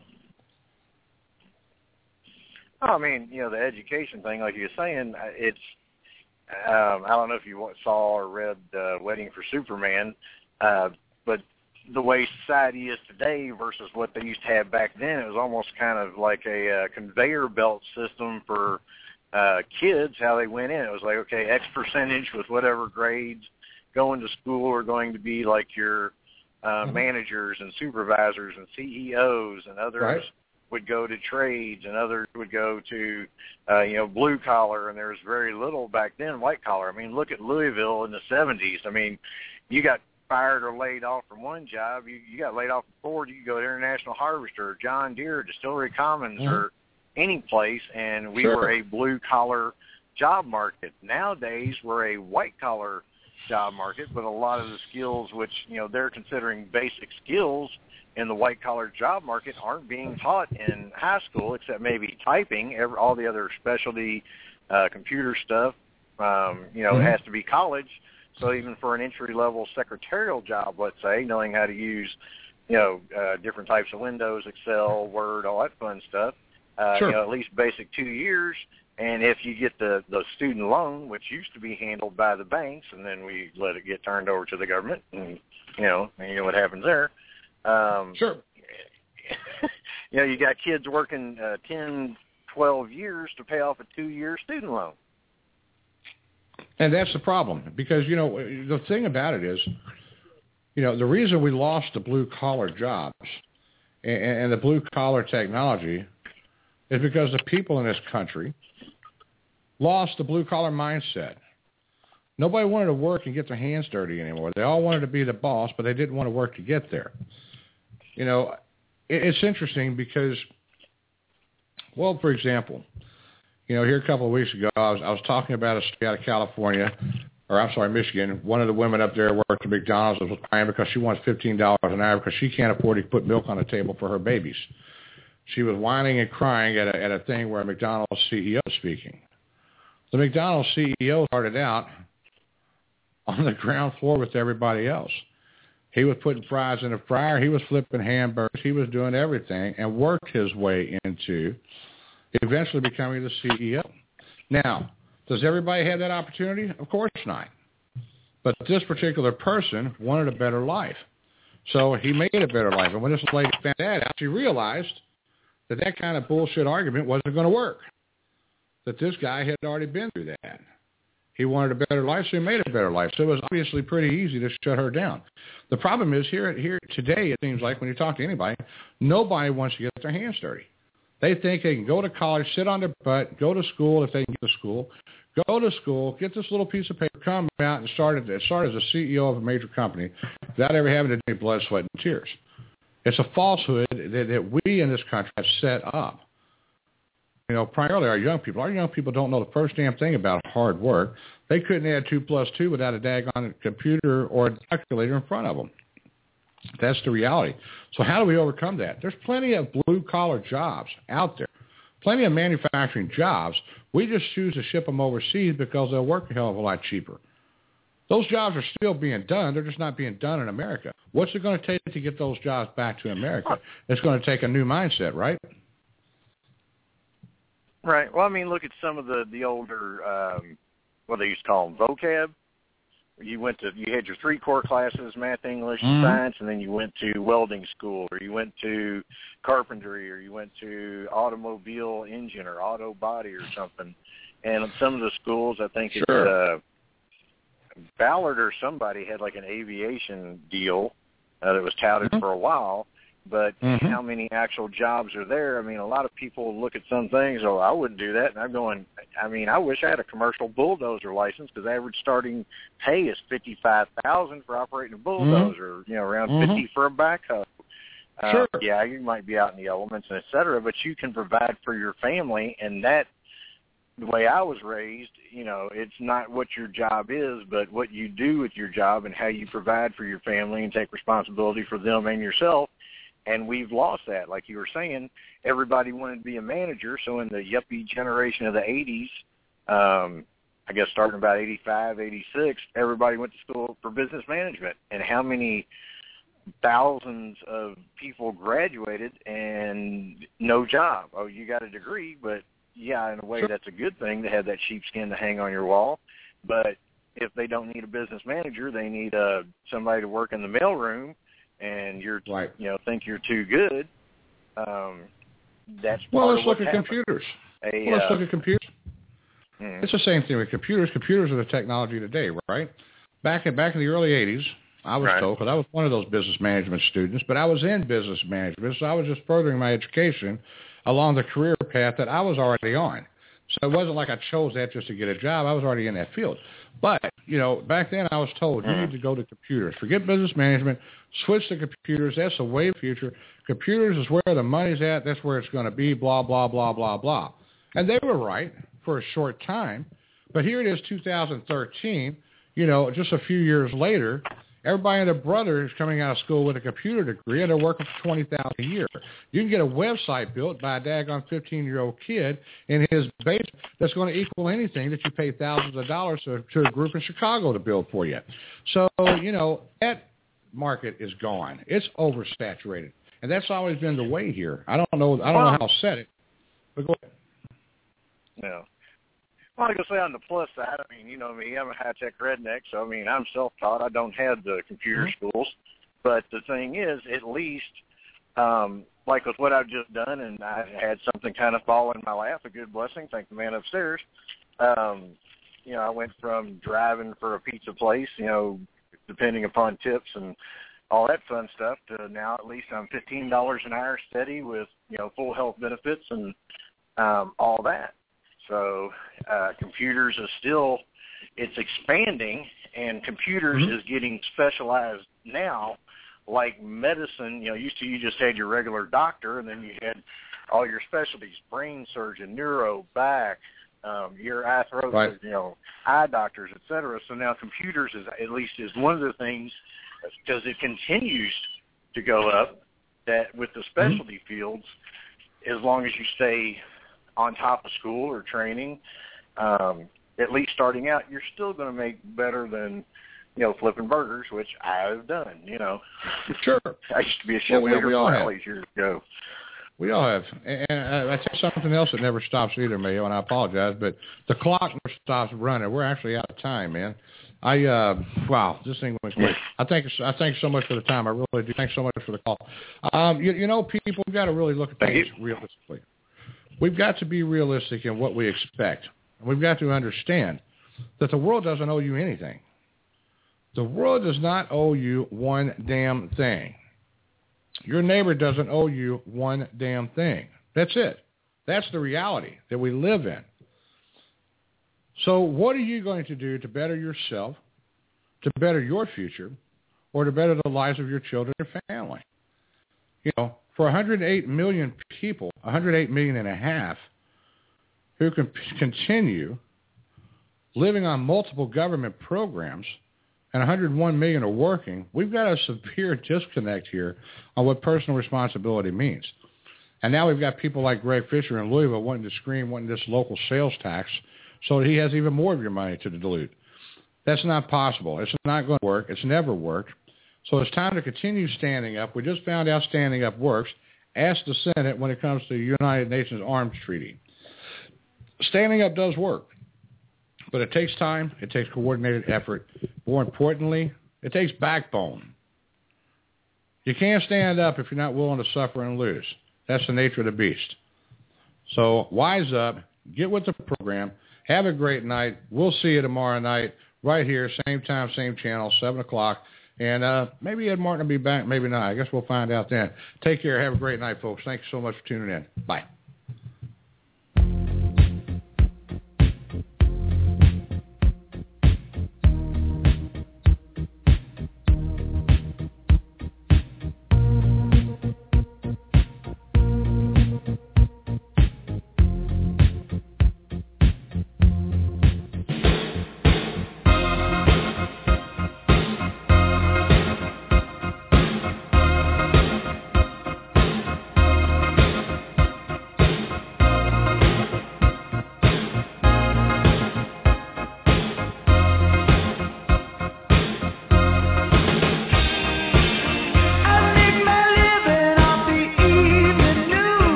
I mean, you know, the education thing, like you were saying, it's, I don't know if you saw or read Wedding for Superman, but the way society is today versus what they used to have back then, it was almost kind of like a conveyor belt system for kids, how they went in. It was like, okay, X percentage with whatever grades going to school are going to be like your managers and supervisors and CEOs, and others would go to trades, and others would go to, blue collar, and there was very little back then white collar. I mean, look at Louisville in the 70s. I mean, you got fired or laid off from one job. You got laid off from Ford, you could go to International Harvester, or John Deere, Distillery Commons, or any place, and we were a blue collar job market. Nowadays, we're a white collar job market, but a lot of the skills which, you know, they're considering basic skills in the white-collar job market aren't being taught in high school, except maybe typing. All the other specialty computer stuff, it has to be college. So even for an entry-level secretarial job, let's say, knowing how to use, different types of Windows, Excel, Word, all that fun stuff, at least basic 2 years. And if you get the student loan, which used to be handled by the banks, and then we let it get turned over to the government, and you know what happens there. You got kids working 10, 12 years to pay off a 2-year student loan. And that's the problem, because, the thing about it is, the reason we lost the blue-collar jobs and the blue-collar technology is because the people in this country lost the blue-collar mindset. Nobody wanted to work and get their hands dirty anymore. They all wanted to be the boss, but they didn't want to work to get there. It's interesting because, well, for example, here a couple of weeks ago, I was talking about a state out of California, Michigan. One of the women up there worked at McDonald's and was crying because she wants $15 an hour because she can't afford to put milk on the table for her babies. She was whining and crying at a thing where a McDonald's CEO was speaking. The McDonald's CEO started out on the ground floor with everybody else. He was putting fries in the fryer. He was flipping hamburgers. He was doing everything and worked his way into eventually becoming the CEO. Now, does everybody have that opportunity? Of course not. But this particular person wanted a better life. So he made a better life. And when this lady found that out, she realized that kind of bullshit argument wasn't going to work, that this guy had already been through that. He wanted a better life, so he made a better life. So it was obviously pretty easy to shut her down. The problem is here today, it seems like when you talk to anybody, nobody wants to get their hands dirty. They think they can go to college, sit on their butt, go to school if they can get to school, go to school, get this little piece of paper, come out and start as a CEO of a major company without ever having to do any blood, sweat, and tears. It's a falsehood that we in this country have set up. Primarily our young people. Our young people don't know the first damn thing about hard work. They couldn't add 2 + 2 without a daggone computer or a calculator in front of them. That's the reality. So how do we overcome that? There's plenty of blue-collar jobs out there, plenty of manufacturing jobs. We just choose to ship them overseas because they'll work a hell of a lot cheaper. Those jobs are still being done. They're just not being done in America. What's it going to take to get those jobs back to America? It's going to take a new mindset, right? Right. Well, I mean, look at some of the older, what they used to call them, vocab. You had your 3 core classes, math, English, science, and then you went to welding school, or you went to carpentry, or you went to automobile engine or auto body or something. And some of the schools, I think it's Ballard or somebody had like an aviation deal that was touted for a while. But how many actual jobs are there? I mean, a lot of people look at some things, oh, I wouldn't do that. And I'm going, I mean, I wish I had a commercial bulldozer license, because average starting pay is $55,000 for operating a bulldozer, around 50 for a backhoe. Sure. Yeah, you might be out in the elements and et cetera, but you can provide for your family. And that, the way I was raised, it's not what your job is, but what you do with your job and how you provide for your family and take responsibility for them and yourself. And we've lost that. Like you were saying, everybody wanted to be a manager. So in the yuppie generation of the 80s, I guess starting about 85, 86, everybody went to school for business management. And how many thousands of people graduated and no job? Oh, you got a degree, but yeah, in a way that's a good thing to have that sheepskin to hang on your wall. But if they don't need a business manager, they need somebody to work in the mailroom, and you're think you're too good. That's let's look at computers. Let's look at computers. It's the same thing with computers. Computers are the technology today, right? Back in the early 80s, I was told, because I was one of those business management students, but I was in business management, so I was just furthering my education along the career path that I was already on. So it wasn't like I chose that just to get a job. I was already in that field. But, back then I was told, you need to go to computers. Forget business management. Switch to computers. That's the way of the future. Computers is where the money's at. That's where it's going to be, blah, blah, blah, blah, blah. And they were right for a short time. But here it is, 2013, just a few years later, everybody and their brother is coming out of school with a computer degree, and they're working for $20,000 a year. You can get a website built by a daggone 15-year-old kid in his basement that's going to equal anything that you pay thousands of dollars to a group in Chicago to build for you. So, that market is gone. It's oversaturated, and that's always been the way here. I don't know how to set it, but go ahead. Yeah. Well, I was going to say on the plus side, I mean, me, I'm a high-tech redneck, so, I mean, I'm self-taught. I don't have the computer schools. But the thing is, at least, like with what I've just done, and I had something kind of fall in my lap, a good blessing, thank the man upstairs. I went from driving for a pizza place, depending upon tips and all that fun stuff, to now at least I'm $15 an hour steady with, full health benefits and all that. So computers is still, it's expanding, and computers is getting specialized now, like medicine. Used to you just had your regular doctor, and then you had all your specialties, brain surgeon, neuro, back, your eye, throat, eye doctors, et cetera. So now computers is one of the things, because it continues to go up, that with the specialty fields, as long as you stay on top of school or training, at least starting out, you're still going to make better than, flipping burgers, which I've done, Sure. I used to be a chef for all years ago. We all have. And I tell you something else that never stops either, Mayo, and I apologize, but the clock never stops running. We're actually out of time, man. Wow, this thing went quick. I thank you so much for the time. I really do. Thanks so much for the call. People, we've got to really look at things realistically. We've got to be realistic in what we expect. And we've got to understand that the world doesn't owe you anything. The world does not owe you one damn thing. Your neighbor doesn't owe you one damn thing. That's it. That's the reality that we live in. So what are you going to do to better yourself, to better your future, or to better the lives of your children and family? For 108 million people, 108 million and a half, who can continue living on multiple government programs, and 101 million are working, we've got a severe disconnect here on what personal responsibility means. And now we've got people like Greg Fisher in Louisville wanting this local sales tax so that he has even more of your money to dilute. That's not possible. It's not going to work. It's never worked. So it's time to continue standing up. We just found out standing up works. Ask the Senate when it comes to the United Nations Arms Treaty. Standing up does work, but it takes time. It takes coordinated effort. More importantly, it takes backbone. You can't stand up if you're not willing to suffer and lose. That's the nature of the beast. So wise up. Get with the program. Have a great night. We'll see you tomorrow night right here, same time, same channel, 7 o'clock. And maybe Ed Martin will be back, maybe not. I guess we'll find out then. Take care. Have a great night, folks. Thank you so much for tuning in. Bye.